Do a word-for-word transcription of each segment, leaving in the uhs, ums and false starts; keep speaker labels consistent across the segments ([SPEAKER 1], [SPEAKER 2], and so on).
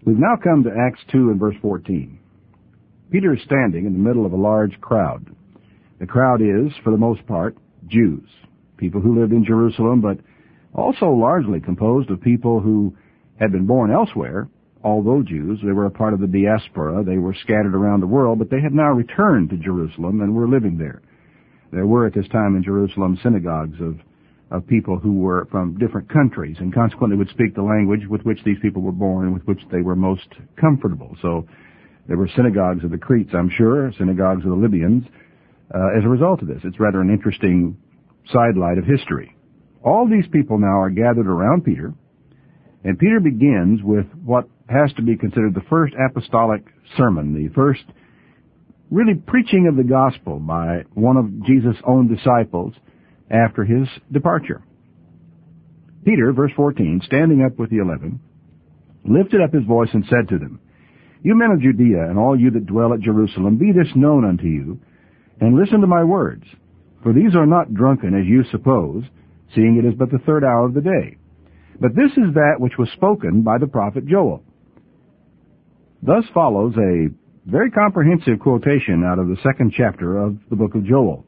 [SPEAKER 1] We've now come to Acts two and verse fourteen. Peter is standing in the middle of a large crowd. The crowd is, for the most part, Jews, people who lived in Jerusalem, but also largely composed of people who had been born elsewhere. Although Jews, they were a part of the diaspora. They were scattered around the world, but they had now returned to Jerusalem and were living there. There were at this time in Jerusalem synagogues of, of people who were from different countries and consequently would speak the language with which these people were born and with which they were most comfortable. So there were synagogues of the Cretes, I'm sure, synagogues of the Libyans. Uh, as a result of this, it's rather an interesting sidelight of history. All these people now are gathered around Peter, and Peter begins with what has to be considered the first apostolic sermon, the first really preaching of the gospel by one of Jesus' own disciples after his departure. Peter, verse fourteen, standing up with the eleven, lifted up his voice and said to them, "You men of Judea, and all you that dwell at Jerusalem, be this known unto you, and listen to my words. For these are not drunken, as you suppose, seeing it is but the third hour of the day. But this is that which was spoken by the prophet Joel." Thus follows a very comprehensive quotation out of the second chapter of the book of Joel.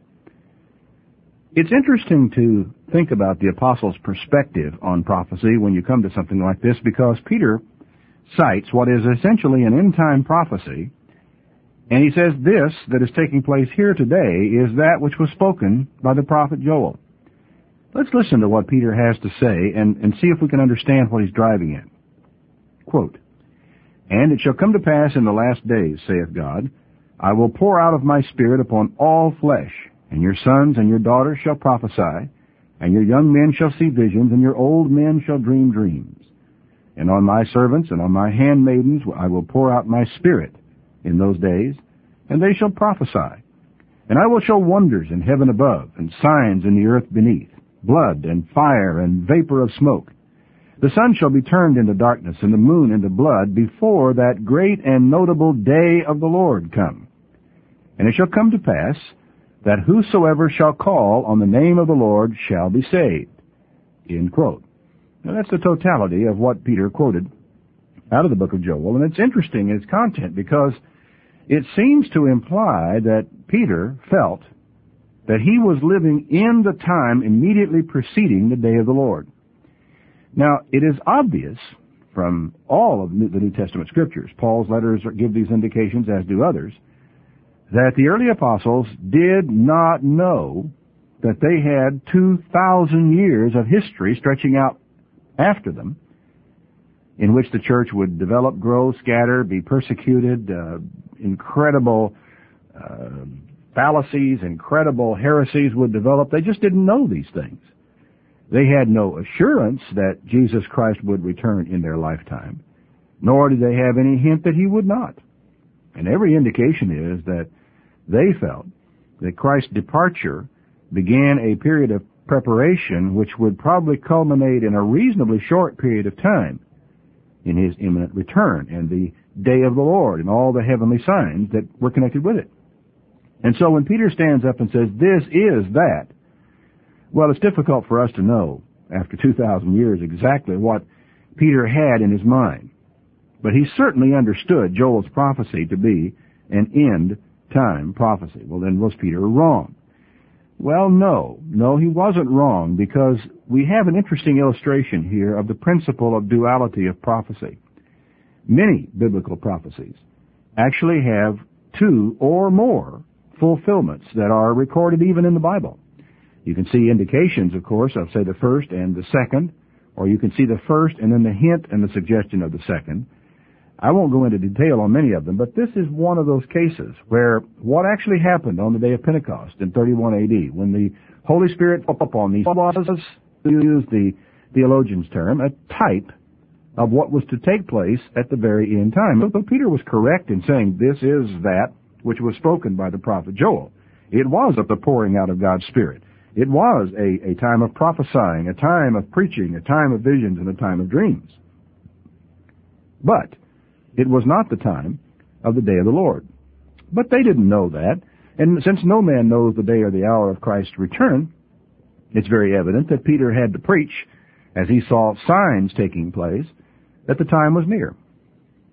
[SPEAKER 1] It's interesting to think about the apostle's perspective on prophecy when you come to something like this, because Peter cites what is essentially an end-time prophecy, and he says this that is taking place here today is that which was spoken by the prophet Joel. Let's listen to what Peter has to say and, and see if we can understand what he's driving at. Quote, "And it shall come to pass in the last days, saith God, I will pour out of my Spirit upon all flesh, and your sons and your daughters shall prophesy, and your young men shall see visions, and your old men shall dream dreams. And on my servants and on my handmaidens I will pour out my Spirit in those days, and they shall prophesy. And I will show wonders in heaven above, and signs in the earth beneath, blood and fire and vapor of smoke. The sun shall be turned into darkness, and the moon into blood, before that great and notable day of the Lord come. And it shall come to pass that whosoever shall call on the name of the Lord shall be saved." End quote. Now that's the totality of what Peter quoted out of the book of Joel, and it's interesting in its content because it seems to imply that Peter felt that he was living in the time immediately preceding the day of the Lord. Now, it is obvious from all of the New Testament scriptures, Paul's letters give these indications, as do others, that the early apostles did not know that they had two thousand years of history stretching out after them, in which the church would develop, grow, scatter, be persecuted, uh, incredible uh, fallacies, incredible heresies would develop. They just didn't know these things. They had no assurance that Jesus Christ would return in their lifetime, nor did they have any hint that he would not. And every indication is that they felt that Christ's departure began a period of preparation which would probably culminate in a reasonably short period of time in his imminent return and the day of the Lord and all the heavenly signs that were connected with it. And so when Peter stands up and says, "This is that," well, it's difficult for us to know after two thousand years exactly what Peter had in his mind. But he certainly understood Joel's prophecy to be an end-time prophecy. Well, then was Peter wrong? Well, no. No, he wasn't wrong, because we have an interesting illustration here of the principle of duality of prophecy. Many biblical prophecies actually have two or more fulfillments that are recorded even in the Bible. You can see indications, of course, of, say, the first and the second, or you can see the first and then the hint and the suggestion of the second. I won't go into detail on many of them, but this is one of those cases where what actually happened on the day of Pentecost in thirty-one A D, when the Holy Spirit fell upon these, was, to use the theologian's term, a type of what was to take place at the very end time. So Peter was correct in saying this is that which was spoken by the prophet Joel. It was of the pouring out of God's Spirit. It was a, a time of prophesying, a time of preaching, a time of visions, and a time of dreams. But it was not the time of the day of the Lord. But they didn't know that, and since no man knows the day or the hour of Christ's return, it's very evident that Peter had to preach, as he saw signs taking place, that the time was near.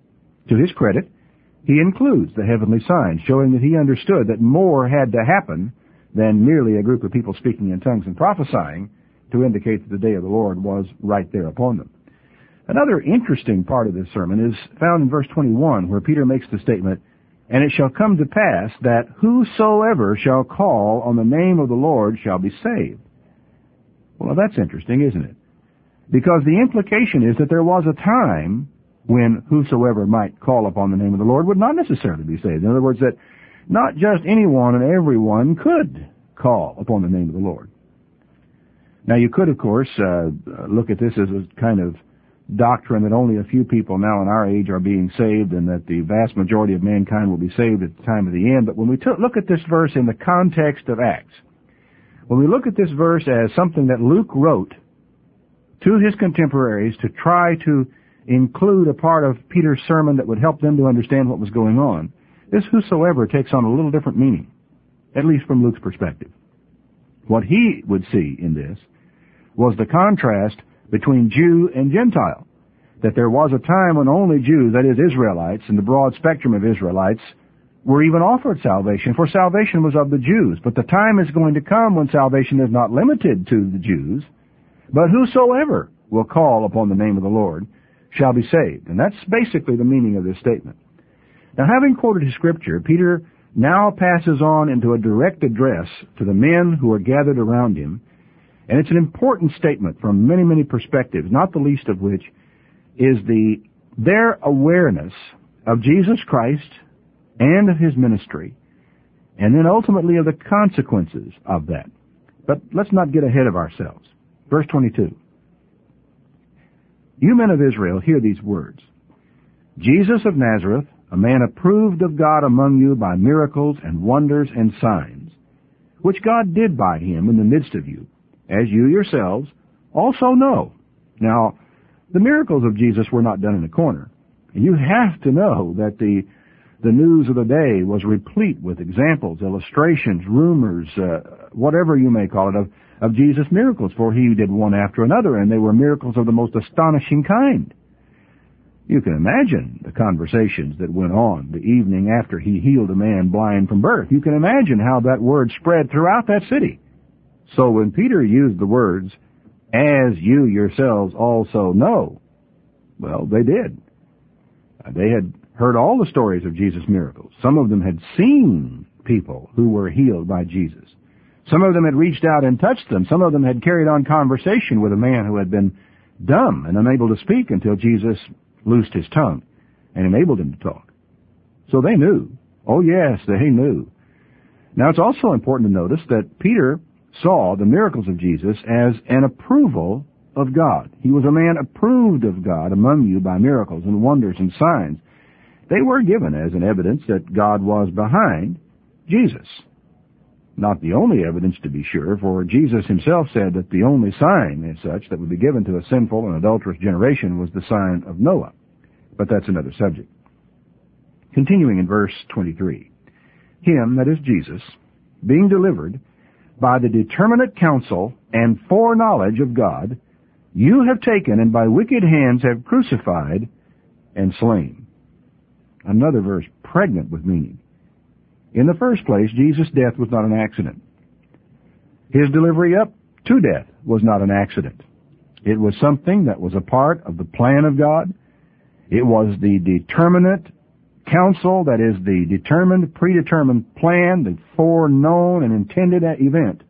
[SPEAKER 1] To his credit, he includes the heavenly signs, showing that he understood that more had to happen than merely a group of people speaking in tongues and prophesying to indicate that the day of the Lord was right there upon them. Another interesting part of this sermon is found in verse twenty-one, where Peter makes the statement, "And it shall come to pass that whosoever shall call on the name of the Lord shall be saved." Well, that's interesting, isn't it? Because the implication is that there was a time when whosoever might call upon the name of the Lord would not necessarily be saved. In other words, that not just anyone and everyone could call upon the name of the Lord. Now, you could, of course, uh, look at this as a kind of doctrine that only a few people now in our age are being saved and that the vast majority of mankind will be saved at the time of the end. But when we t- look at this verse in the context of Acts, when we look at this verse as something that Luke wrote to his contemporaries to try to include a part of Peter's sermon that would help them to understand what was going on, this whosoever takes on a little different meaning, at least from Luke's perspective. What he would see in this was the contrast between Jew and Gentile, that there was a time when only Jews, that is Israelites, and the broad spectrum of Israelites, were even offered salvation, for salvation was of the Jews. But the time is going to come when salvation is not limited to the Jews, but whosoever will call upon the name of the Lord shall be saved. And that's basically the meaning of this statement. Now, having quoted his scripture, Peter now passes on into a direct address to the men who are gathered around him, and it's an important statement from many, many perspectives, not the least of which is the their awareness of Jesus Christ and of his ministry, and then ultimately of the consequences of that. But let's not get ahead of ourselves. Verse twenty-two. "You men of Israel, hear these words. Jesus of Nazareth, a man approved of God among you by miracles and wonders and signs, which God did by him in the midst of you, as you yourselves also know." Now, the miracles of Jesus were not done in a corner. And you have to know that the the news of the day was replete with examples, illustrations, rumors, uh, whatever you may call it, of, of Jesus' miracles, for he did one after another, and they were miracles of the most astonishing kind. You can imagine the conversations that went on the evening after he healed a man blind from birth. You can imagine how that word spread throughout that city. So when Peter used the words, "as you yourselves also know," well, they did. They had heard all the stories of Jesus' miracles. Some of them had seen people who were healed by Jesus. Some of them had reached out and touched them. Some of them had carried on conversation with a man who had been dumb and unable to speak until Jesus loosed his tongue and enabled him to talk. So they knew. Oh yes, they knew. Now it's also important to notice that Peter saw the miracles of Jesus as an approval of God. He was a man approved of God among you by miracles and wonders and signs. They were given as an evidence that God was behind Jesus. Not the only evidence, to be sure, for Jesus himself said that the only sign as such that would be given to a sinful and adulterous generation was the sign of Noah. But that's another subject. Continuing in verse twenty-three. "Him," that is Jesus, "being delivered by the determinate counsel and foreknowledge of God, you have taken and by wicked hands have crucified and slain." Another verse pregnant with meaning. In the first place, Jesus' death was not an accident. His delivery up to death was not an accident. It was something that was a part of the plan of God. It was the determinate counsel, that is the determined, predetermined plan, the foreknown and intended event.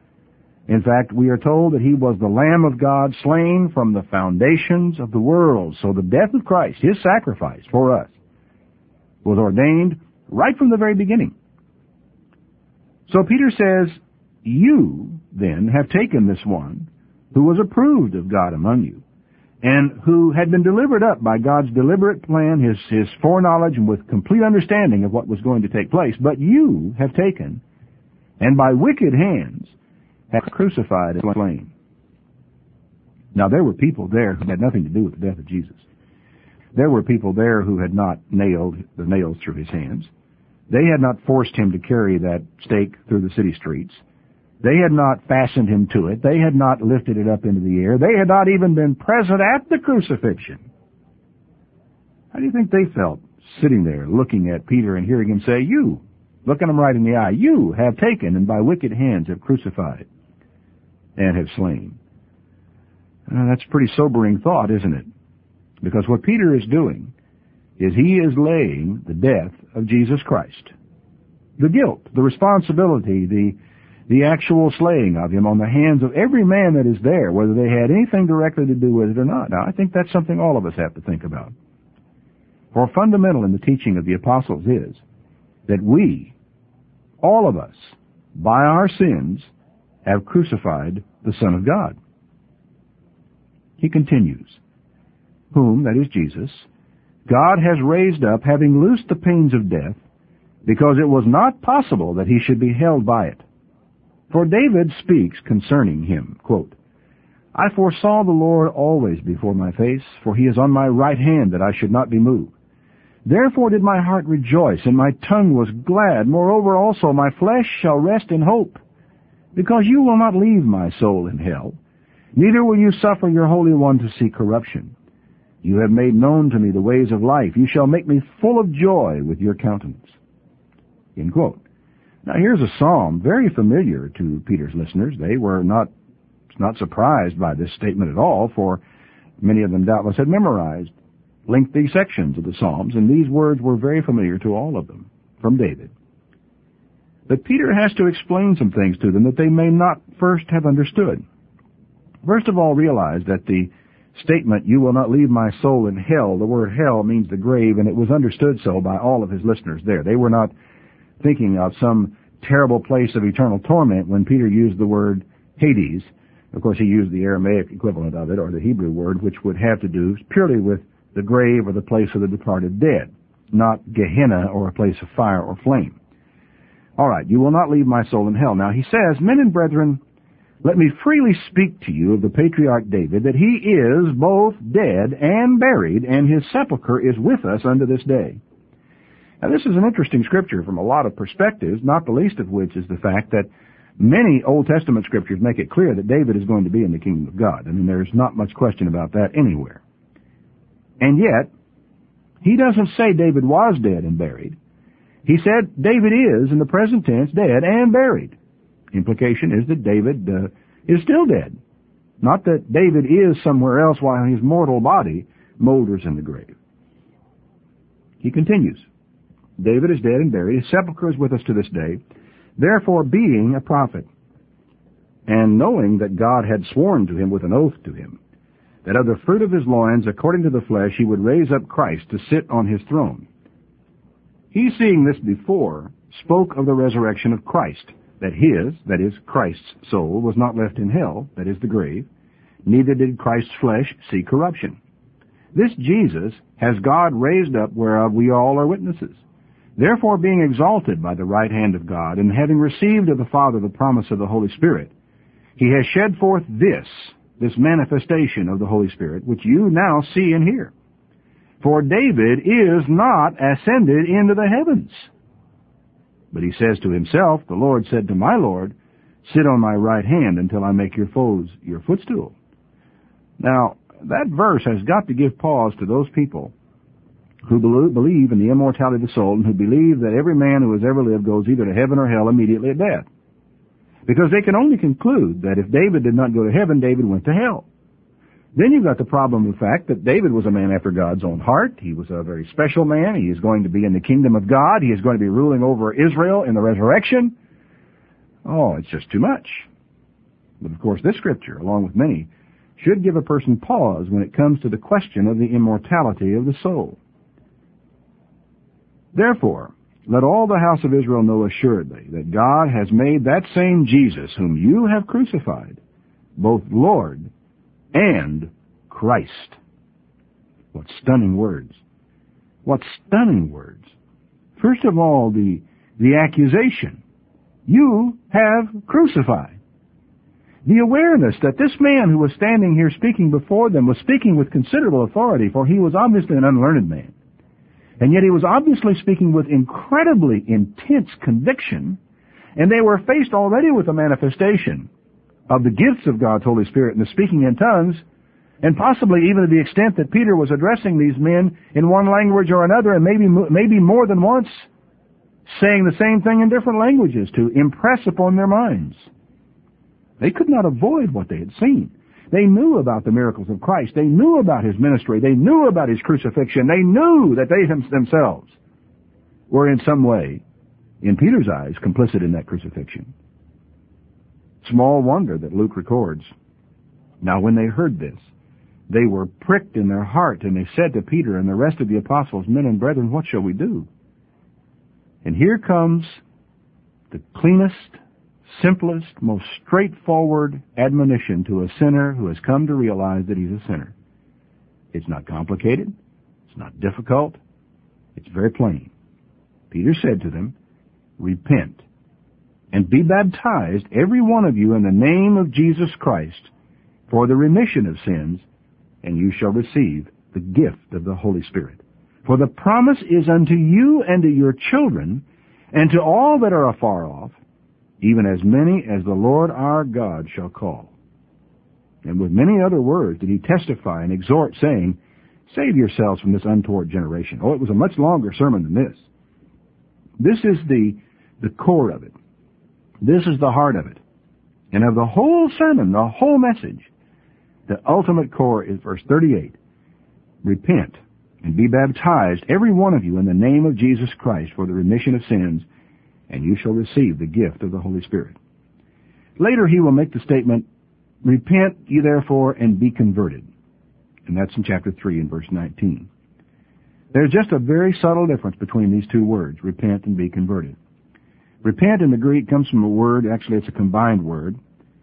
[SPEAKER 1] In fact, we are told that he was the Lamb of God slain from the foundations of the world. So the death of Christ, his sacrifice for us, was ordained right from the very beginning. So Peter says, you then have taken this one who was approved of God among you, and who had been delivered up by God's deliberate plan, his, his foreknowledge, and with complete understanding of what was going to take place. But you have taken, and by wicked hands have crucified and slain. Now there were people there who had nothing to do with the death of Jesus. There were people there who had not nailed the nails through his hands. They had not forced him to carry that stake through the city streets. They had not fastened him to it. They had not lifted it up into the air. They had not even been present at the crucifixion. How do you think they felt sitting there looking at Peter and hearing him say, "You," looking him right in the eye, "you have taken and by wicked hands have crucified and have slain." Uh, that's a pretty sobering thought, isn't it? Because what Peter is doing is he is laying the death of Jesus Christ, the guilt, the responsibility, the the actual slaying of him on the hands of every man that is there, whether they had anything directly to do with it or not. Now, I think that's something all of us have to think about. For fundamental in the teaching of the apostles is that we, all of us, by our sins, have crucified the Son of God. He continues, whom, that is Jesus, God has raised up, having loosed the pains of death, because it was not possible that he should be held by it. For David speaks concerning him, quote, "I foresaw the Lord always before my face, for he is on my right hand that I should not be moved. Therefore did my heart rejoice, and my tongue was glad. Moreover also my flesh shall rest in hope, because you will not leave my soul in hell, neither will you suffer your Holy One to see corruption. You have made known to me the ways of life. You shall make me full of joy with your countenance." End quote. Now here's a psalm very familiar to Peter's listeners. They were not, not surprised by this statement at all, for many of them doubtless had memorized lengthy sections of the Psalms, and these words were very familiar to all of them, from David. But Peter has to explain some things to them that they may not first have understood. First of all, realize that the statement, "You will not leave my soul in hell," the word hell means the grave, and it was understood so by all of his listeners there. They were not thinking of some terrible place of eternal torment when Peter used the word Hades. Of course, he used the Aramaic equivalent of it, or the Hebrew word, which would have to do purely with the grave or the place of the departed dead, not Gehenna or a place of fire or flame. All right, "You will not leave my soul in hell." Now he says, "Men and brethren, let me freely speak to you of the patriarch David, that he is both dead and buried, and his sepulchre is with us unto this day." Now this is an interesting scripture from a lot of perspectives, not the least of which is the fact that many Old Testament scriptures make it clear that David is going to be in the kingdom of God. I mean, there's not much question about that anywhere. And yet, he doesn't say David was dead and buried. He said David is, in the present tense, dead and buried. Implication is that David uh, is still dead. Not that David is somewhere else while his mortal body molders in the grave. He continues, "David is dead and buried. His sepulchre is with us to this day. Therefore, being a prophet, and knowing that God had sworn to him with an oath to him, that of the fruit of his loins, according to the flesh, he would raise up Christ to sit on his throne." He, seeing this before, spoke of the resurrection of Christ, that his, that is, Christ's soul, was not left in hell, that is, the grave, neither did Christ's flesh see corruption. This Jesus has God raised up, whereof we all are witnesses. Therefore, being exalted by the right hand of God, and having received of the Father the promise of the Holy Spirit, he has shed forth this, this manifestation of the Holy Spirit, which you now see and hear. For David is not ascended into the heavens, but he says to himself, "The Lord said to my Lord, sit on my right hand until I make your foes your footstool." Now, that verse has got to give pause to those people who believe in the immortality of the soul, and who believe that every man who has ever lived goes either to heaven or hell immediately at death. Because they can only conclude that if David did not go to heaven, David went to hell. Then you've got the problem of the fact that David was a man after God's own heart. He was a very special man. He is going to be in the kingdom of God. He is going to be ruling over Israel in the resurrection. Oh, it's just too much. But of course, this scripture, along with many, should give a person pause when it comes to the question of the immortality of the soul. Therefore, let all the house of Israel know assuredly that God has made that same Jesus whom you have crucified, both Lord and Christ. What stunning words. What stunning words. First of all, the, the accusation. You have crucified. The awareness that this man who was standing here speaking before them was speaking with considerable authority, for he was obviously an unlearned man. And yet he was obviously speaking with incredibly intense conviction, and they were faced already with the manifestation of the gifts of God's Holy Spirit and the speaking in tongues, And possibly even to the extent that Peter was addressing these men in one language or another, and maybe maybe more than once, saying the same thing in different languages to impress upon their minds. They could not avoid what they had seen. They knew about the miracles of Christ. They knew about his ministry. They knew about his crucifixion. They knew that they themselves were in some way, in Peter's eyes, complicit in that crucifixion. Small wonder that Luke records. Now when they heard this, they were pricked in their heart, and they said to Peter and the rest of the apostles, Men and brethren, what shall we do? And here comes the cleanest, simplest, most straightforward admonition to a sinner who has come to realize that he's a sinner. It's not complicated. It's not difficult. It's very plain. Peter said to them, Repent, and be baptized, every one of you, in the name of Jesus Christ, for the remission of sins, and you shall receive the gift of the Holy Spirit. For the promise is unto you and to your children, and to all that are afar off, even as many as the Lord our God shall call. And with many other words did he testify and exhort, saying, Save yourselves from this untoward generation. Oh, it was a much longer sermon than this. This is the, the core of it. This is the heart of it. And of the whole sermon, the whole message, the ultimate core is verse thirty-eight. Repent and be baptized, every one of you, in the name of Jesus Christ for the remission of sins, and you shall receive the gift of the Holy Spirit. Later he will make the statement, Repent ye therefore and be converted. And that's in chapter three and verse nineteen. There's just a very subtle difference between these two words, repent and be converted. Repent in the Greek comes from a word, actually it's a combined word,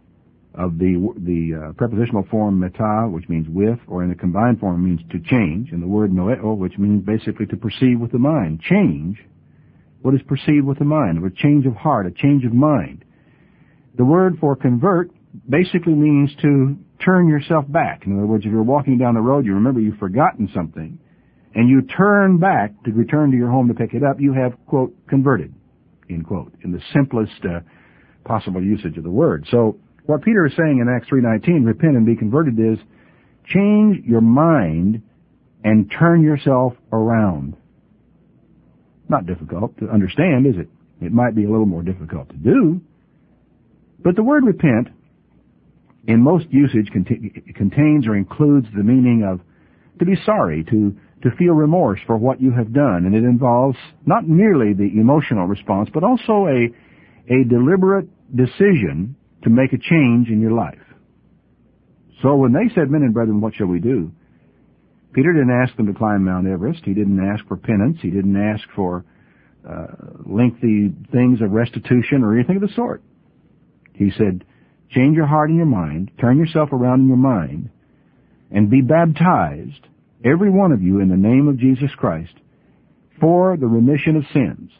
[SPEAKER 1] of the the uh, prepositional form meta, which means with, or in the combined form means to change, and the word noeo, which means basically to perceive with the mind. Change what is perceived with the mind, a change of heart, a change of mind. The word for convert basically means to turn yourself back. In other words, if you're walking down the road, you remember you've forgotten something, and you turn back to return to your home to pick it up, you have, quote, converted, end quote, in the simplest uh, possible usage of the word. So what Peter is saying in Acts three nineteen, repent and be converted, is change your mind and turn yourself around. Not difficult to understand, is it? It might be a little more difficult to do. But the word repent, in most usage, cont- contains or includes the meaning of to be sorry, to, to feel remorse for what you have done. And it involves not merely the emotional response, but also a, a deliberate decision to make a change in your life. So when they said, Men and brethren, what shall we do? Peter didn't ask them to climb Mount Everest. He didn't ask for penance. He didn't ask for uh, lengthy things of restitution or anything of the sort. He said, change your heart and your mind, turn yourself around in your mind, and be baptized, every one of you, in the name of Jesus Christ, for the remission of sins.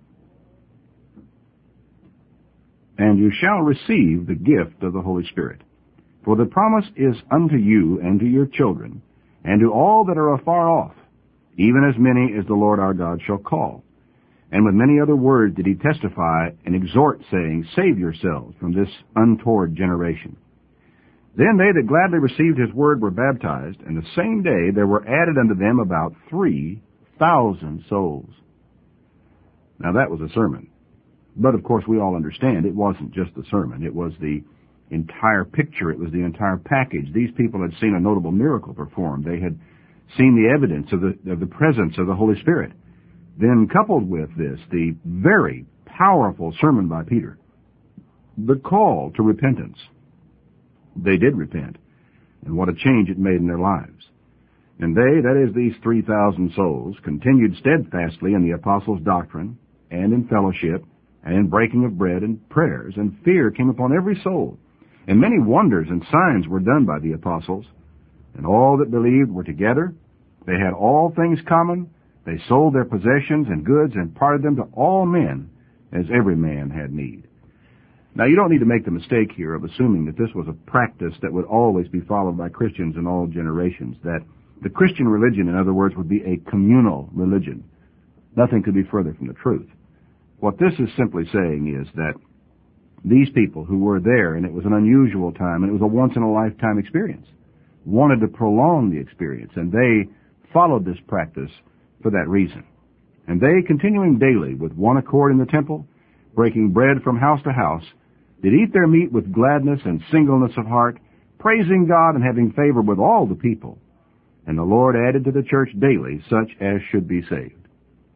[SPEAKER 1] And you shall receive the gift of the Holy Spirit. For the promise is unto you and to your children, and to all that are afar off, even as many as the Lord our God shall call. And with many other words did he testify and exhort, saying, Save yourselves from this untoward generation. Then they that gladly received his word were baptized, and the same day there were added unto them about three thousand souls. Now that was a sermon. But of course we all understand it wasn't just the sermon. It was the entire picture. It was the entire package. These people had seen a notable miracle performed. They had seen the evidence of the, of the presence of the Holy Spirit. Then coupled with this, the very powerful sermon by Peter, the call to repentance. They did repent, and what a change it made in their lives. And they, that is these three thousand souls, continued steadfastly in the apostles' doctrine, and in fellowship, and in breaking of bread and prayers, and fear came upon every soul. And many wonders and signs were done by the apostles, and all that believed were together. They had all things common. They sold their possessions and goods and parted them to all men, as every man had need. Now, you don't need to make the mistake here of assuming that this was a practice that would always be followed by Christians in all generations, that the Christian religion, in other words, would be a communal religion. Nothing could be further from the truth. What this is simply saying is that these people who were there, and it was an unusual time, and it was a once-in-a-lifetime experience. wanted to prolong the experience, and they followed this practice for that reason. And they, continuing daily with one accord in the temple, breaking bread from house to house, did eat their meat with gladness and singleness of heart, praising God and having favor with all the people. And the Lord added to the church daily such as should be saved.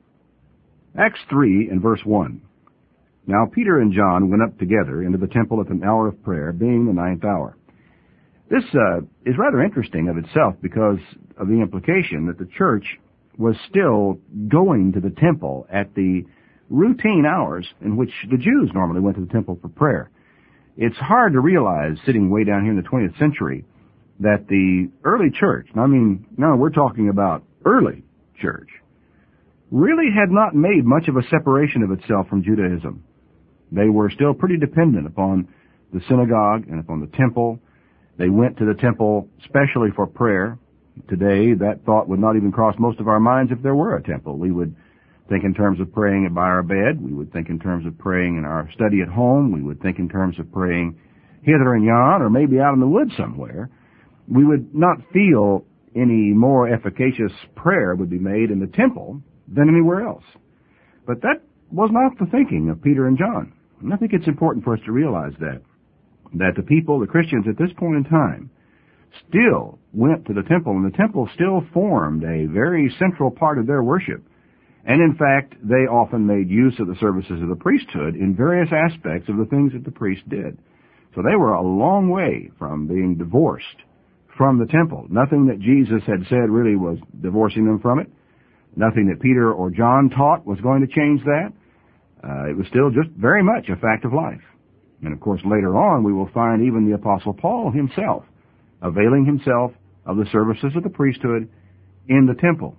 [SPEAKER 1] Acts three and verse one. Now Peter and John went up together into the temple at an hour of prayer, being the ninth hour. This uh, is rather interesting of itself because of the implication that the church was still going to the temple at the routine hours in which the Jews normally went to the temple for prayer. It's hard to realize, sitting way down here in the twentieth century, that the early church, I mean, no, we're talking about early church, really had not made much of a separation of itself from Judaism. They were still pretty dependent upon the synagogue and upon the temple. They went to the temple specially for prayer. Today, that thought would not even cross most of our minds if there were a temple. We would think in terms of praying by our bed. We would think in terms of praying in our study at home. We would think in terms of praying hither and yon, or maybe out in the woods somewhere. We would not feel any more efficacious prayer would be made in the temple than anywhere else. But that was not the thinking of Peter and John. And I think it's important for us to realize that, that the people, the Christians at this point in time, still went to the temple, and the temple still formed a very central part of their worship. And in fact, they often made use of the services of the priesthood in various aspects of the things that the priest did. So they were a long way from being divorced from the temple. Nothing that Jesus had said really was divorcing them from it. Nothing that Peter or John taught was going to change that. Uh, it was still just very much a fact of life. And of course, later on, we will find even the Apostle Paul himself availing himself of the services of the priesthood in the temple.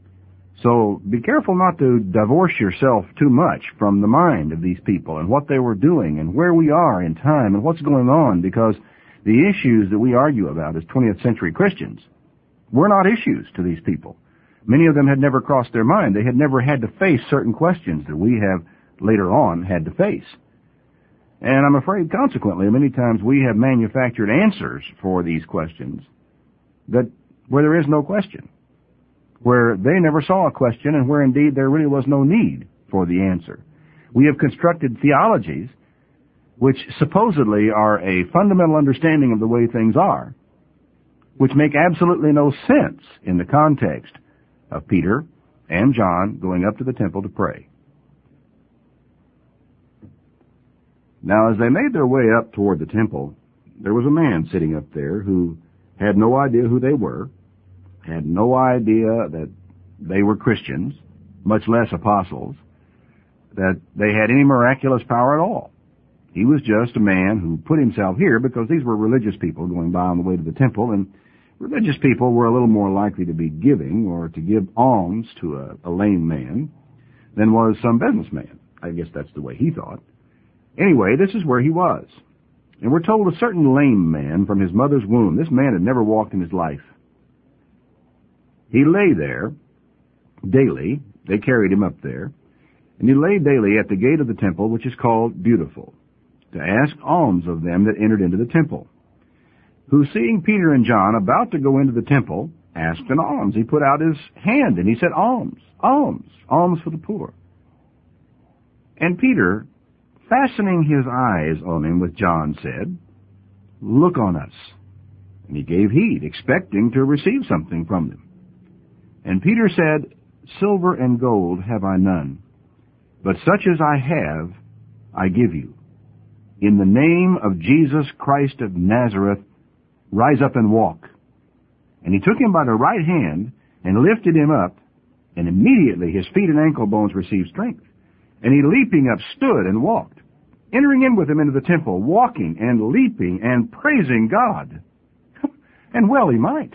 [SPEAKER 1] So be careful not to divorce yourself too much from the mind of these people and what they were doing and where we are in time and what's going on, because the issues that we argue about as twentieth century Christians were not issues to these people. Many of them had never crossed their mind. They had never had to face certain questions that we have later on had to face. And I'm afraid, consequently, many times we have manufactured answers for these questions that where there is no question, where they never saw a question, and where indeed there really was no need for the answer. We have constructed theologies which supposedly are a fundamental understanding of the way things are, which make absolutely no sense in the context of Peter and John going up to the temple to pray. Now, as they made their way up toward the temple, there was a man sitting up there who had no idea who they were, had no idea that they were Christians, much less apostles, that they had any miraculous power at all. He was just a man who put himself here because these were religious people going by on the way to the temple, and religious people were a little more likely to be giving or to give alms to a, a lame man than was some businessman. I guess that's the way he thought. Anyway, this is where he was. And we're told a certain lame man from his mother's womb, this man had never walked in his life. He lay there daily. They carried him up there. And he lay daily at the gate of the temple, which is called Beautiful, to ask alms of them that entered into the temple, who, seeing Peter and John about to go into the temple, asked an alms. He put out his hand and he said, alms, alms, alms for the poor. And Peter, fastening his eyes on him with John, said, look on us. And he gave heed, expecting to receive something from them. And Peter said, silver and gold have I none, but such as I have, I give you. In the name of Jesus Christ of Nazareth, rise up and walk. And he took him by the right hand and lifted him up, and immediately his feet and ankle bones received strength. And he, leaping up, stood and walked, entering in with him into the temple, walking and leaping and praising God. And well he might.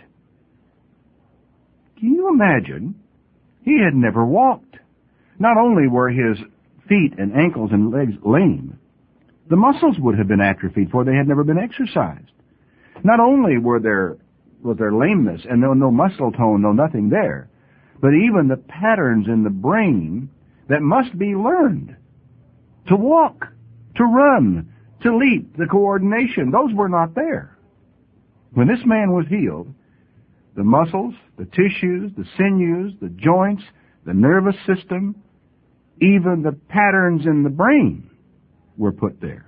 [SPEAKER 1] Can you imagine? He had never walked. Not only were his feet and ankles and legs lame, the muscles would have been atrophied, for they had never been exercised. Not only were there was there lameness and no, no muscle tone, no nothing there, but even the patterns in the brain that must be learned to walk, to run, to leap, the coordination, those were not there. When this man was healed, the muscles, the tissues, the sinews, the joints, the nervous system, even the patterns in the brain were put there.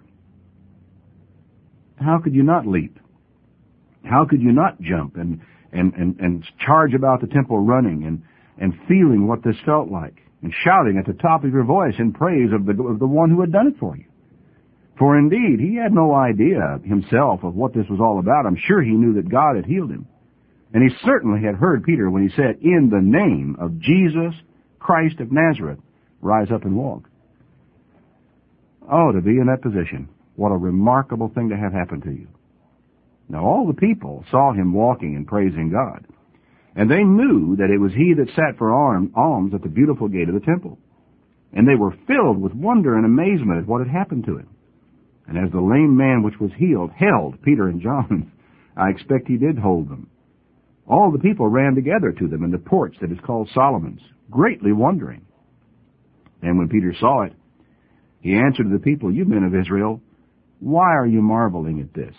[SPEAKER 1] How could you not leap? How could you not jump and, and, and, and charge about the temple running and, and feeling what this felt like and shouting at the top of your voice in praise of the, of the one who had done it for you? For indeed, he had no idea himself of what this was all about. I'm sure he knew that God had healed him. And he certainly had heard Peter when he said, "In the name of Jesus Christ of Nazareth, rise up and walk." Oh, to be in that position. What a remarkable thing to have happen to you. Now all the people saw him walking and praising God. And they knew that it was he that sat for alms at the beautiful gate of the temple. And they were filled with wonder and amazement at what had happened to him. And as the lame man which was healed held Peter and John, I expect he did hold them, all the people ran together to them in the porch that is called Solomon's, greatly wondering. And when Peter saw it, he answered the people, "You men of Israel, why are you marveling at this?"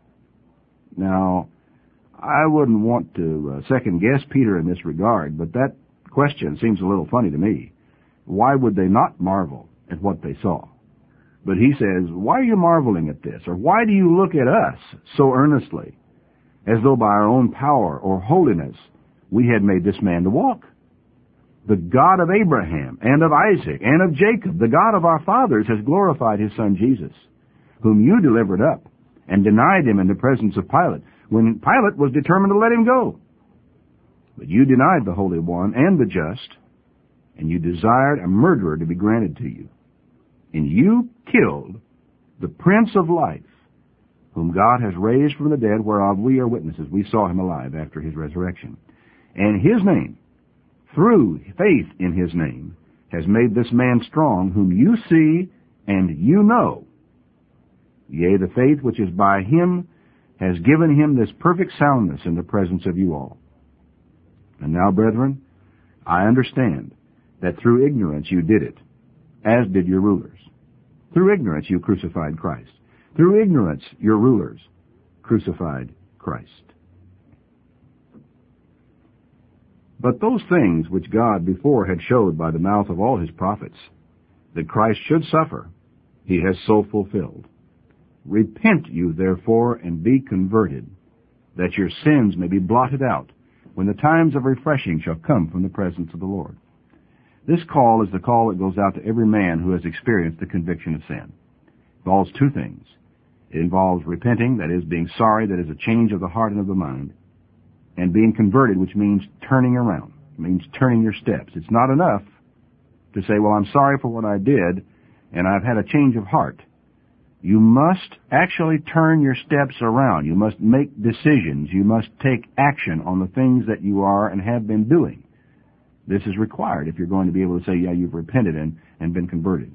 [SPEAKER 1] Now, I wouldn't want to uh, second-guess Peter in this regard, but that question seems a little funny to me. Why would they not marvel at what they saw? But he says, "Why are you marveling at this? Or why do you look at us so earnestly, as though by our own power or holiness we had made this man to walk? The God of Abraham and of Isaac and of Jacob, the God of our fathers, has glorified his son Jesus, whom you delivered up and denied him in the presence of Pilate, when Pilate was determined to let him go. But you denied the Holy One and the just, and you desired a murderer to be granted to you. And you killed the Prince of Life, whom God has raised from the dead, whereof we are witnesses." We saw him alive after his resurrection. "And his name, through faith in his name, has made this man strong, whom you see and you know. Yea, the faith which is by him has given him this perfect soundness in the presence of you all. And now, brethren, I understand that through ignorance you did it, as did your rulers. Through ignorance you crucified Christ. Through ignorance your rulers crucified Christ. But those things which God before had showed by the mouth of all his prophets, that Christ should suffer, he has so fulfilled. Repent you therefore and be converted, that your sins may be blotted out, when the times of refreshing shall come from the presence of the Lord." This call is the call that goes out to every man who has experienced the conviction of sin. It involves two things. It involves repenting, that is, being sorry, that is a change of the heart and of the mind, and being converted, which means turning around. It means turning your steps. It's not enough to say, "Well, I'm sorry for what I did, and I've had a change of heart." You must actually turn your steps around. You must make decisions. You must take action on the things that you are and have been doing. This is required if you're going to be able to say, yeah, you've repented and, and been converted.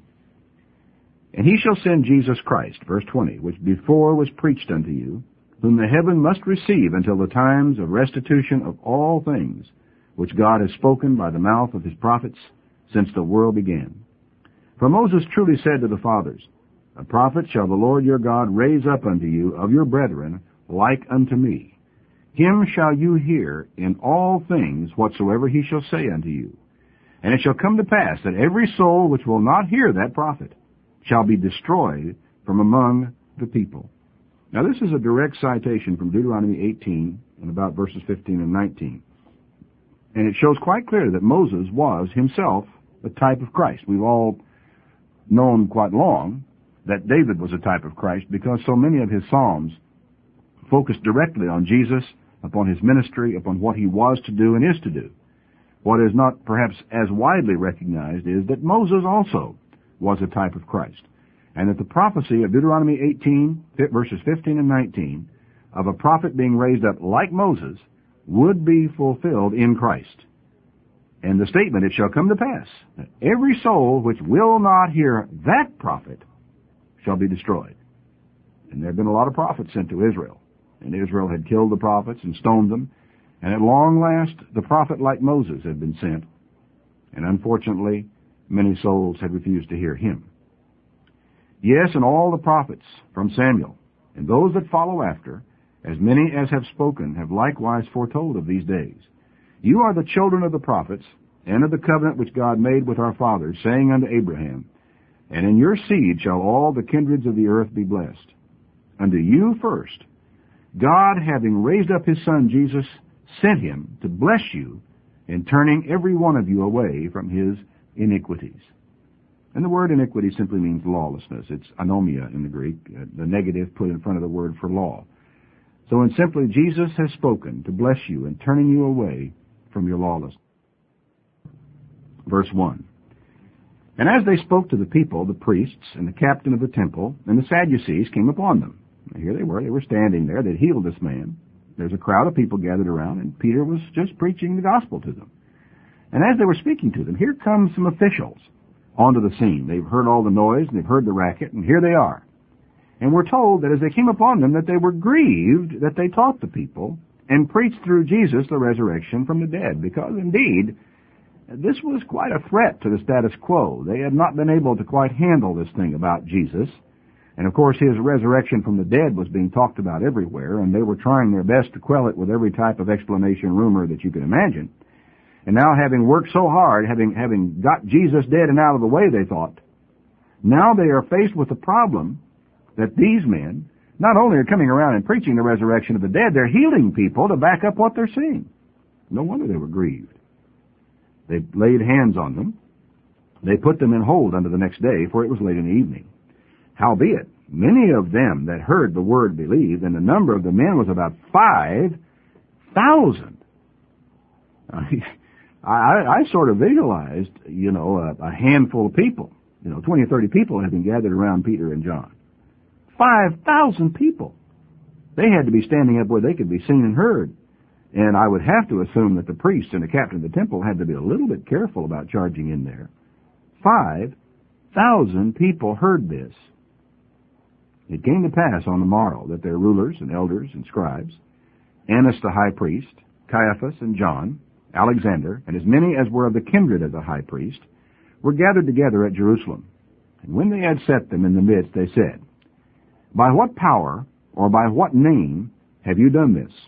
[SPEAKER 1] "And he shall send Jesus Christ," verse twenty, "which before was preached unto you, whom the heaven must receive until the times of restitution of all things, which God has spoken by the mouth of his prophets since the world began. For Moses truly said to the fathers, A prophet shall the Lord your God raise up unto you of your brethren like unto me. Him shall you hear in all things whatsoever he shall say unto you. And it shall come to pass that every soul which will not hear that prophet shall be destroyed from among the people." Now this is a direct citation from Deuteronomy eighteen and about verses fifteen and nineteen. And it shows quite clearly that Moses was himself a type of Christ. We've all known quite long that David was a type of Christ because so many of his psalms focused directly on Jesus, upon his ministry, upon what he was to do and is to do. What is not perhaps as widely recognized is that Moses also was a type of Christ, and that the prophecy of Deuteronomy eighteen, verses fifteen and nineteen, of a prophet being raised up like Moses would be fulfilled in Christ. And the statement, "It shall come to pass that every soul which will not hear that prophet shall be destroyed." And there have been a lot of prophets sent to Israel, and Israel had killed the prophets and stoned them, and at long last the prophet like Moses had been sent, and unfortunately many souls had refused to hear him. Yes, and all the prophets from Samuel and those that follow after as many as have spoken have likewise foretold of these days. You are the children of the prophets, and of the covenant which God made with our fathers, saying unto Abraham, And in your seed shall all the kindreds of the earth be blessed. Unto you first, God, having raised up his Son Jesus, sent him to bless you in turning every one of you away from his iniquities. And the word iniquity simply means lawlessness. It's anomia in the Greek, uh, the negative put in front of the word for law. So in simply, Jesus has spoken to bless you in turning you away from your lawlessness. Verse one. And as they spoke to the people, the priests and the captain of the temple and the Sadducees came upon them. And here they were. They were standing there. They'd healed this man. There's a crowd of people gathered around, and Peter was just preaching the gospel to them. And as they were speaking to them, here come some officials onto the scene. They've heard all the noise, and they've heard the racket, and here they are. And we're told that as they came upon them, that they were grieved that they taught the people and preached through Jesus the resurrection from the dead, because indeed, this was quite a threat to the status quo. They had not been able to quite handle this thing about Jesus. And of course, his resurrection from the dead was being talked about everywhere, and they were trying their best to quell it with every type of explanation, rumor that you can imagine. And now, having worked so hard, having having got Jesus dead and out of the way, they thought, now they are faced with the problem that these men not only are coming around and preaching the resurrection of the dead, they're healing people to back up what they're seeing. No wonder they were grieved. They laid hands on them. They put them in hold unto the next day, for it was late in the evening. Howbeit, many of them that heard the word believed, and the number of the men was about five thousand. I, I sort of visualized, you know, a, a handful of people, you know, twenty or thirty people had been gathered around Peter and John. Five thousand people. They had to be standing up where they could be seen and heard. And I would have to assume that the priests and the captain of the temple had to be a little bit careful about charging in there. Five thousand people heard this. It came to pass on the morrow that their rulers and elders and scribes, Annas the high priest, Caiaphas and John, Alexander, and as many as were of the kindred of the high priest, were gathered together at Jerusalem. And when they had set them in the midst, they said, By what power or by what name have you done this?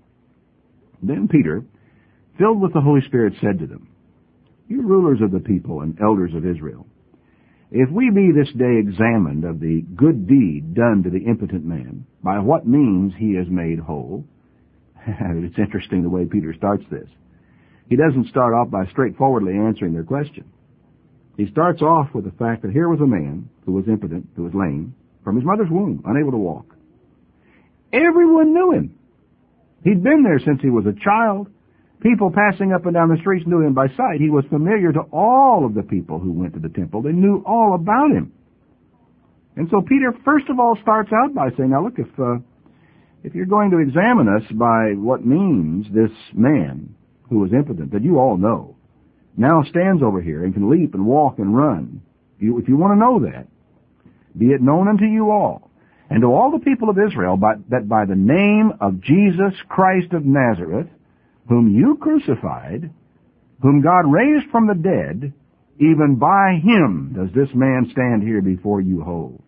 [SPEAKER 1] Then Peter, filled with the Holy Spirit, said to them, You rulers of the people and elders of Israel, if we be this day examined of the good deed done to the impotent man, by what means he is made whole. It's interesting the way Peter starts this. He doesn't start off by straightforwardly answering their question. He starts off with the fact that here was a man who was impotent, who was lame, from his mother's womb, unable to walk. Everyone knew him. He'd been there since he was a child. People passing up and down the streets knew him by sight. He was familiar to all of the people who went to the temple. They knew all about him. And so Peter, first of all, starts out by saying, now look, if, uh, if you're going to examine us by what means this man who was impotent, that you all know, now stands over here and can leap and walk and run, you, if you want to know that, be it known unto you all, and to all the people of Israel, by, that by the name of Jesus Christ of Nazareth, whom you crucified, whom God raised from the dead, even by him does this man stand here before you whole.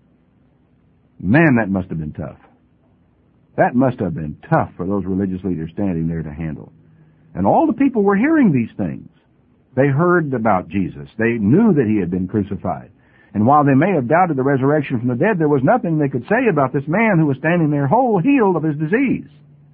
[SPEAKER 1] Man, that must have been tough. That must have been tough for those religious leaders standing there to handle. And all the people were hearing these things. They heard about Jesus. They knew that he had been crucified. And while they may have doubted the resurrection from the dead, there was nothing they could say about this man who was standing there whole, healed of his disease.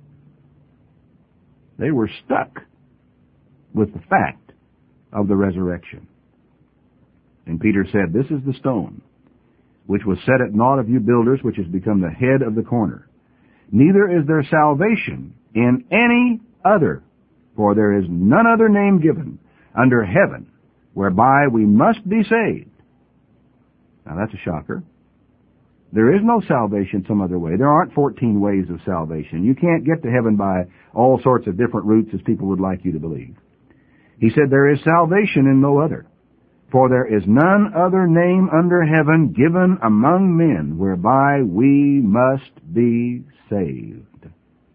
[SPEAKER 1] They were stuck with the fact of the resurrection. And Peter said, This is the stone, which was set at naught of you builders, which has become the head of the corner. Neither is there salvation in any other, for there is none other name given under heaven whereby we must be saved. Now that's a shocker. There is no salvation some other way. There aren't fourteen ways of salvation. You can't get to heaven by all sorts of different routes as people would like you to believe. He said there is salvation in no other. For there is none other name under heaven given among men whereby we must be saved.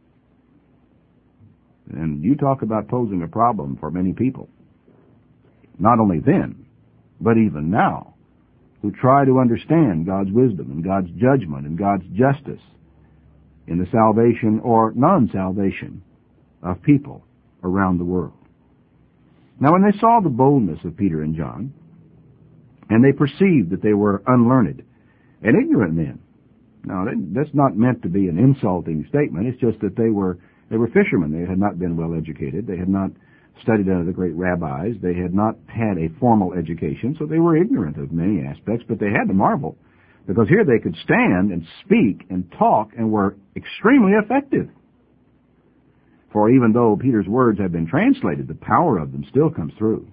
[SPEAKER 1] And you talk about posing a problem for many people. Not only then, but even now, who try to understand God's wisdom and God's judgment and God's justice. in the salvation or non-salvation of people around the world. Now, when they saw the boldness of Peter and John, and they perceived that they were unlearned and ignorant men. Now, that's not meant to be an insulting statement. It's just that they were they were fishermen. They had not been well educated. They had not studied under the great rabbis. They had not had a formal education, so they were ignorant of many aspects, but they had to marvel, because here they could stand and speak and talk and were extremely effective. For even though Peter's words have been translated, the power of them still comes through.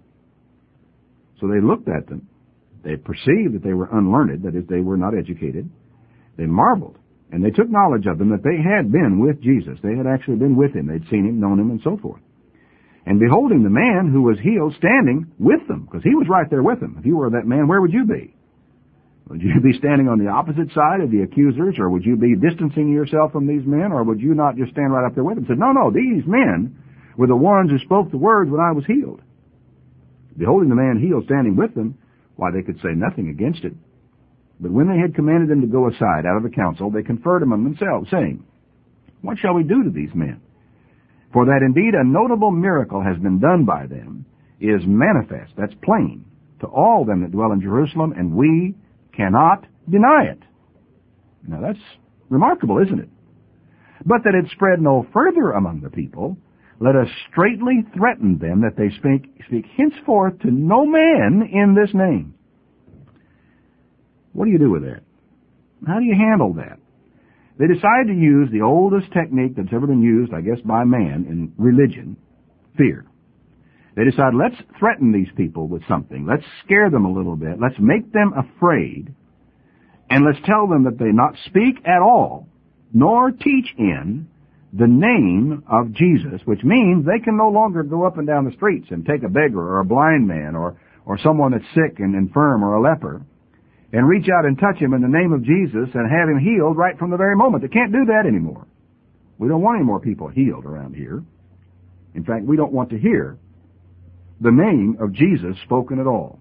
[SPEAKER 1] So they looked at them. They perceived that they were unlearned, that is, they were not educated. They marveled, and they took knowledge of them that they had been with Jesus. They had actually been with him. They'd seen him, known him, and so forth. And beholding the man who was healed standing with them, because he was right there with them. If you were that man, where would you be? Would you be standing on the opposite side of the accusers, or would you be distancing yourself from these men, or would you not just stand right up there with them? Said, no, no, these men were the ones who spoke the words when I was healed. Beholding the man healed standing with them, why, they could say nothing against it. But when they had commanded them to go aside out of the council, they conferred among themselves, saying, what shall we do to these men? For that indeed a notable miracle has been done by them is manifest, that's plain, to all them that dwell in Jerusalem, and we cannot deny it. Now that's remarkable, isn't it? But that it spread no further among the people, let us straitly threaten them that they speak, speak henceforth to no man in this name. What do you do with that? How do you handle that? They decide to use the oldest technique that's ever been used, I guess, by man in religion, fear. They decide, let's threaten these people with something. Let's scare them a little bit. Let's make them afraid. And let's tell them that they not speak at all, nor teach in the name of Jesus, which means they can no longer go up and down the streets and take a beggar or a blind man or, or someone that's sick and infirm or a leper and reach out and touch him in the name of Jesus and have him healed right from the very moment. They can't do that anymore. We don't want any more people healed around here. In fact, we don't want to hear the name of Jesus spoken at all.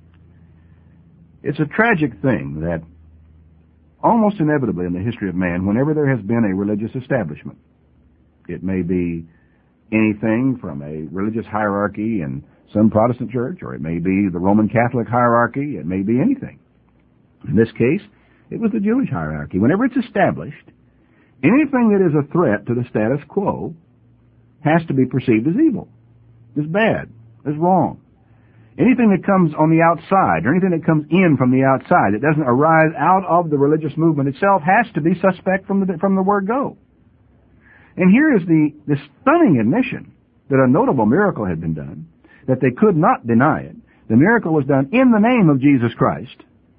[SPEAKER 1] It's a tragic thing that almost inevitably in the history of man, whenever there has been a religious establishment, it may be anything from a religious hierarchy in some Protestant church, or it may be the Roman Catholic hierarchy, it may be anything. In this case, it was the Jewish hierarchy. Whenever it's established, anything that is a threat to the status quo has to be perceived as evil, as bad, as wrong. Anything that comes on the outside, or anything that comes in from the outside, that doesn't arise out of the religious movement itself, has to be suspect from the, from the word go. And here is the, the stunning admission that a notable miracle had been done, that they could not deny it. The miracle was done in the name of Jesus Christ.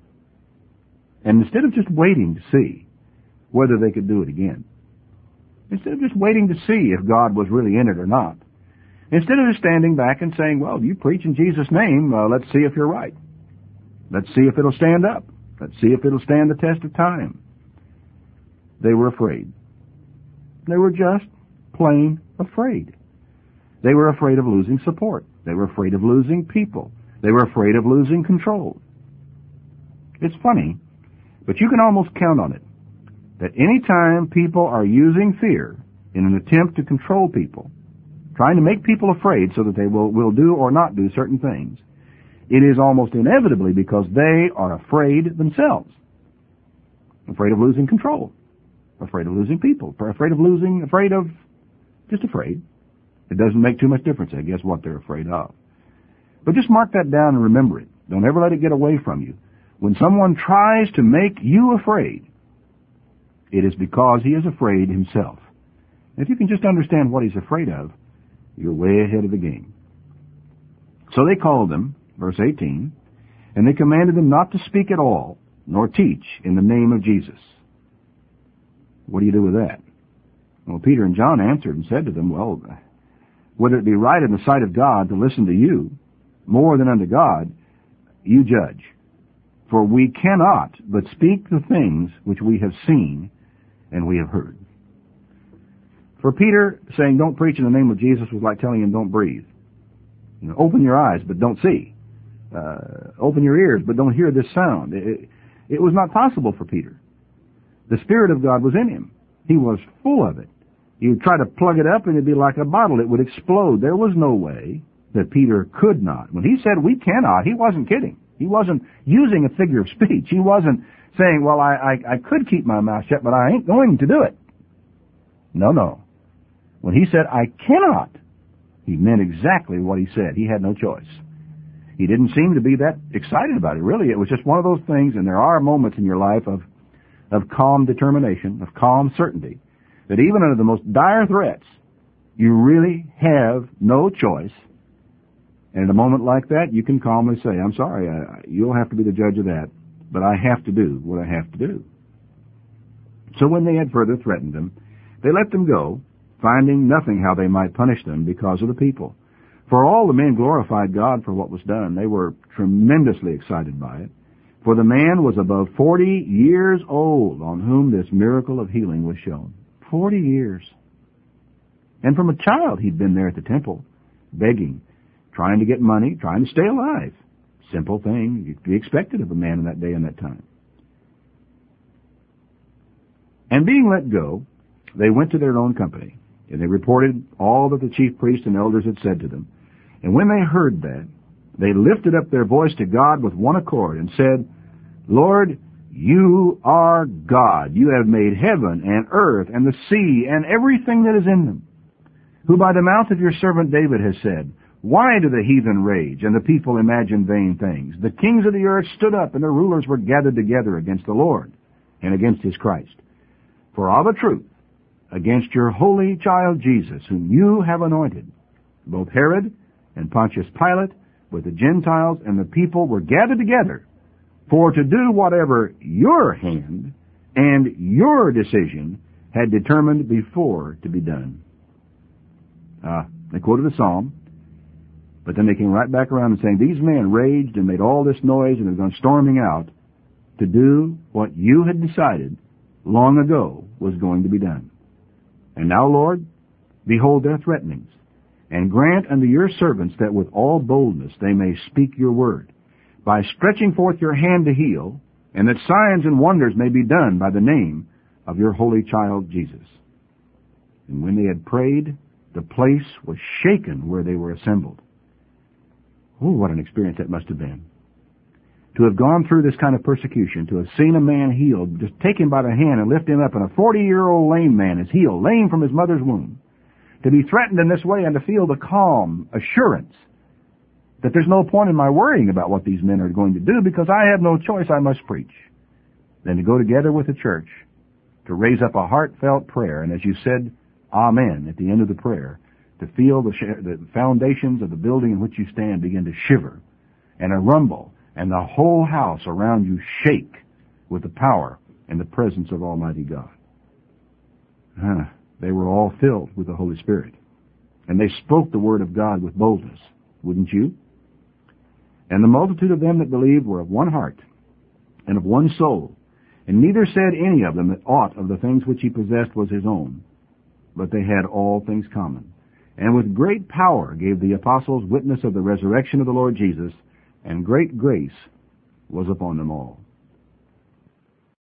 [SPEAKER 1] And instead of just waiting to see whether they could do it again, instead of just waiting to see if God was really in it or not, instead of just standing back and saying, well, you preach in Jesus' name, uh, let's see if you're right. Let's see if it'll stand up. Let's see if it'll stand the test of time. They were afraid. They were just plain afraid. They were afraid of losing support. They were afraid of losing people. They were afraid of losing control. It's funny, but you can almost count on it, that any time people are using fear in an attempt to control people, trying to make people afraid so that they will, will do or not do certain things, it is almost inevitably because they are afraid themselves. Afraid of losing control. Afraid of losing people. Afraid of losing, afraid of, just afraid. It doesn't make too much difference, I guess, what they're afraid of. But just mark that down and remember it. Don't ever let it get away from you. When someone tries to make you afraid, it is because he is afraid himself. If you can just understand what he's afraid of, you're way ahead of the game. So they called them, verse eighteen, and they commanded them not to speak at all, nor teach in the name of Jesus. What do you do with that? Well, Peter and John answered and said to them, well, whether it be right in the sight of God to listen to you more than unto God, you judge. For we cannot but speak the things which we have seen and we have heard. For Peter, saying don't preach in the name of Jesus was like telling him don't breathe. You know, open your eyes but don't see. Uh, open your ears but don't hear this sound. It, it was not possible for Peter. The Spirit of God was in him. He was full of it. You try to plug it up and it'd be like a bottle. It would explode. There was no way that Peter could not. When he said we cannot, he wasn't kidding. He wasn't using a figure of speech. He wasn't saying, well, I, I, I could keep my mouth shut, but I ain't going to do it. No, no. When he said, I cannot, he meant exactly what he said. He had no choice. He didn't seem to be that excited about it, really. It was just one of those things, and there are moments in your life of, of calm determination, of calm certainty, that even under the most dire threats, you really have no choice. And in a moment like that, you can calmly say, I'm sorry, I, you'll have to be the judge of that, but I have to do what I have to do. So when they had further threatened them, they let them go, finding nothing how they might punish them because of the people. For all the men glorified God for what was done. They were tremendously excited by it. For the man was above forty years old on whom this miracle of healing was shown. Forty years. And from a child he'd been there at the temple, begging, trying to get money, trying to stay alive. Simple thing you'd be expected of a man in that day and that time. And being let go, they went to their own company, and they reported all that the chief priests and elders had said to them. And when they heard that, they lifted up their voice to God with one accord and said, Lord, you are God. You have made heaven and earth and the sea and everything that is in them, who by the mouth of your servant David has said, why do the heathen rage and the people imagine vain things? The kings of the earth stood up and the rulers were gathered together against the Lord and against his Christ. For of a truth, against your holy child Jesus, whom you have anointed, both Herod and Pontius Pilate, with the Gentiles and the people, were gathered together for to do whatever your hand and your decision had determined before to be done. Uh, they quoted a psalm, but then they came right back around and saying, these men raged and made all this noise and have gone storming out to do what you had decided long ago was going to be done. And now, Lord, behold their threatenings, and grant unto your servants that with all boldness they may speak your word, by stretching forth your hand to heal, and that signs and wonders may be done by the name of your holy child Jesus. And when they had prayed, the place was shaken where they were assembled. Oh, what an experience that must have been. To have gone through this kind of persecution, to have seen a man healed, just take him by the hand and lift him up, and a forty-year-old lame man is healed, lame from his mother's womb. To be threatened in this way and to feel the calm assurance that there's no point in my worrying about what these men are going to do because I have no choice, I must preach. Then to go together with the church, to raise up a heartfelt prayer, and as you said, Amen, at the end of the prayer, to feel the, sh- the foundations of the building in which you stand begin to shiver and a rumble, and the whole house around you shake with the power and the presence of Almighty God. Huh. They were all filled with the Holy Spirit, and they spoke the word of God with boldness, wouldn't you? And the multitude of them that believed were of one heart and of one soul, and neither said any of them that aught of the things which he possessed was his own, but they had all things common. And with great power gave the apostles witness of the resurrection of the Lord Jesus, and great grace was upon them all.